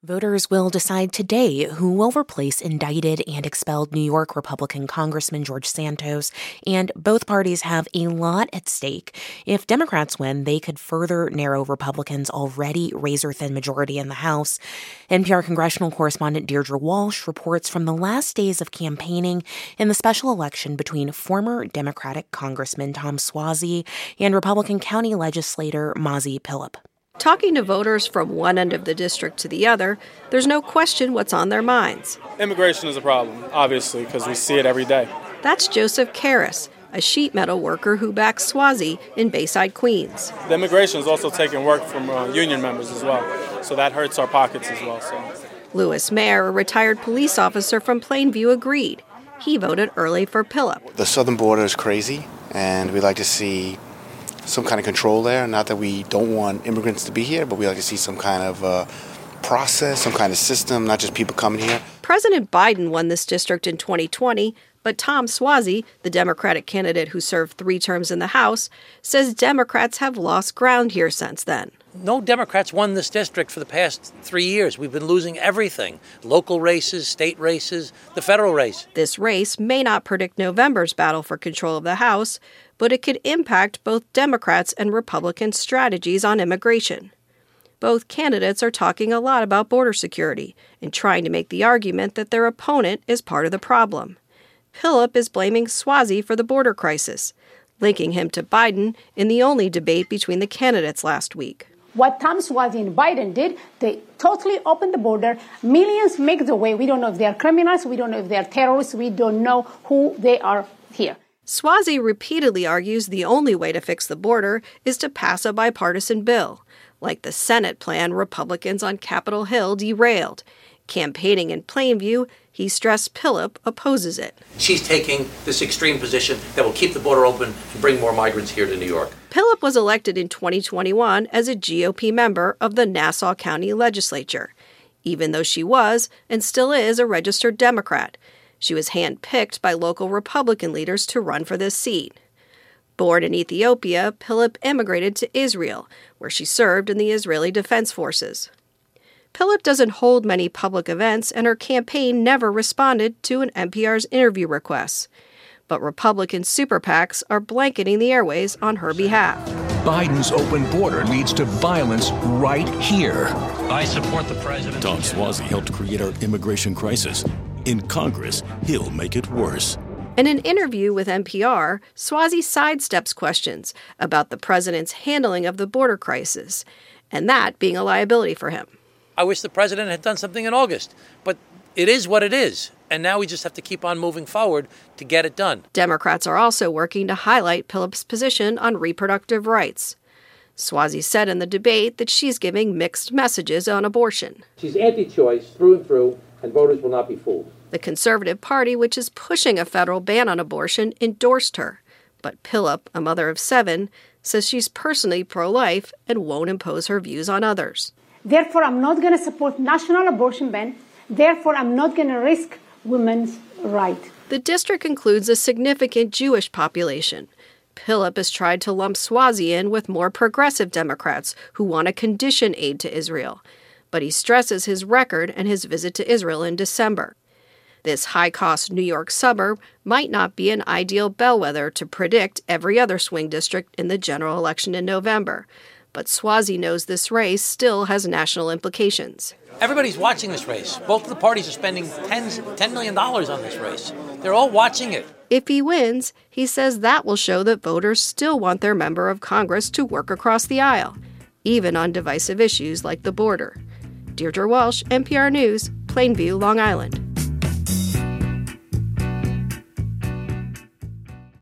Voters will decide today who will replace indicted and expelled New York Republican Congressman George Santos, and both parties have a lot at stake. If Democrats win, they could further narrow Republicans' already razor-thin majority in the House. NPR congressional correspondent Deirdre Walsh reports from the last days of campaigning in the special election between former Democratic Congressman Tom Suozzi and Republican county legislator Mazi Pilip. Talking to voters from one end of the district to the other, there's no question what's on their minds. Immigration is a problem, obviously, because we see it every day. That's Joseph Karras, a sheet metal worker who backs Suozzi in Bayside, Queens. The immigration is also taking work from union members as well, so that hurts our pockets as well. Louis Mayer, a retired police officer from Plainview, agreed. He voted early for Pilip. The southern border is crazy, and we'd like to see some kind of control there. Not that we don't want immigrants to be here, but we like to see some kind of process, some kind of system, not just people coming here. President Biden won this district in 2020, but Tom Suozzi, the Democratic candidate who served 3 terms in the House, says Democrats have lost ground here since then. No Democrats won this district for the past 3 years. We've been losing everything. Local races, state races, the federal race. This race may not predict November's battle for control of the House, but it could impact both Democrats' and Republicans' strategies on immigration. Both candidates are talking a lot about border security and trying to make the argument that their opponent is part of the problem. Pilip is blaming Suozzi for the border crisis, linking him to Biden in the only debate between the candidates last week. What Tom Suozzi and Biden did, they totally opened the border. Millions make the way. We don't know if they are criminals. We don't know if they are terrorists. We don't know who they are here. Suozzi repeatedly argues the only way to fix the border is to pass a bipartisan bill, like the Senate plan Republicans on Capitol Hill derailed. Campaigning in Plainview, he stressed Pilip opposes it. She's taking this extreme position that will keep the border open and bring more migrants here to New York. Pilip was elected in 2021 as a GOP member of the Nassau County Legislature, even though she was and still is a registered Democrat. She was handpicked by local Republican leaders to run for this seat. Born in Ethiopia, Pilip immigrated to Israel, where she served in the Israeli Defense Forces. Pilip doesn't hold many public events, and her campaign never responded to an NPR's interview requests. But Republican super PACs are blanketing the airways on her behalf. Biden's open border leads to violence right here. I support the president. Tom Suozzi helped create our immigration crisis. In Congress, he'll make it worse. In an interview with NPR, Suozzi sidesteps questions about the president's handling of the border crisis, and that being a liability for him. I wish the president had done something in August, but it is what it is. And now we just have to keep on moving forward to get it done. Democrats are also working to highlight Pilip's position on reproductive rights. Suozzi said in the debate that she's giving mixed messages on abortion. She's anti-choice through and through, and voters will not be fooled. The Conservative Party, which is pushing a federal ban on abortion, endorsed her. But Pilip, a mother of 7, says she's personally pro-life and won't impose her views on others. Therefore, I'm not going to support national abortion ban. Therefore, I'm not going to risk women's rights. The district includes a significant Jewish population. Pilip has tried to lump Suozzi in with more progressive Democrats who want to condition aid to Israel. But he stresses his record and his visit to Israel in December. This high-cost New York suburb might not be an ideal bellwether to predict every other swing district in the general election in November. But Suozzi knows this race still has national implications. Everybody's watching this race. Both of the parties are spending $10 million on this race. They're all watching it. If he wins, he says that will show that voters still want their member of Congress to work across the aisle, even on divisive issues like the border. Deirdre Walsh, NPR News, Plainview, Long Island.